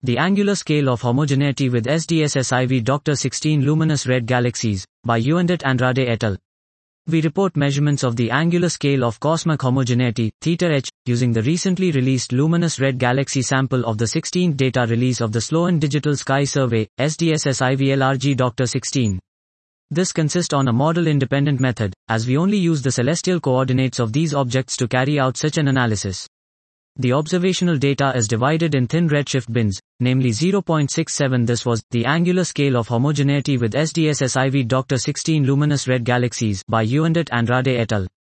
The Angular Scale of Homogeneity with SDSS-IV Dr. 16 Luminous Red Galaxies, by Uendit Andrade et al. We report measurements of the angular scale of cosmic homogeneity, θh, using the recently released Luminous Red Galaxy sample of the 16th data release of the Sloan Digital Sky Survey, SDSS-IV LRG Dr. 16. This consists on a model-independent method, as we only use the celestial coordinates of these objects to carry out such an analysis. The observational data is divided in thin redshift bins, namely 0.67. This was the angular scale of homogeneity with SDSS-IV Dr. 16 Luminous Red Galaxies by Uendit Andrade et al.